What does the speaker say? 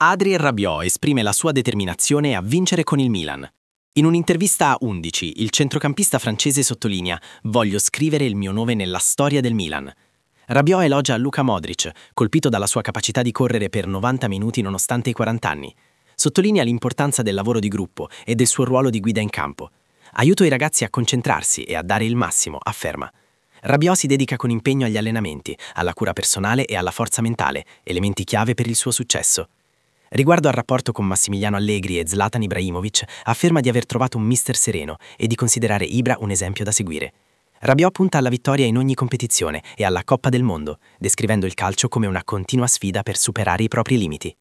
Adrien Rabiot esprime la sua determinazione a vincere con il Milan. In un'intervista a 11, il centrocampista francese sottolinea «Voglio scrivere il mio nome nella storia del Milan». Rabiot elogia Luka Modric, colpito dalla sua capacità di correre per 90 minuti nonostante i 40 anni. Sottolinea l'importanza del lavoro di gruppo e del suo ruolo di guida in campo. «Aiuto i ragazzi a concentrarsi e a dare il massimo», afferma. Rabiot si dedica con impegno agli allenamenti, alla cura personale e alla forza mentale, elementi chiave per il suo successo. Riguardo al rapporto con Massimiliano Allegri e Zlatan Ibrahimovic, afferma di aver trovato un mister sereno e di considerare Ibra un esempio da seguire. Rabiot punta alla vittoria in ogni competizione e alla Coppa del Mondo, descrivendo il calcio come una continua sfida per superare i propri limiti.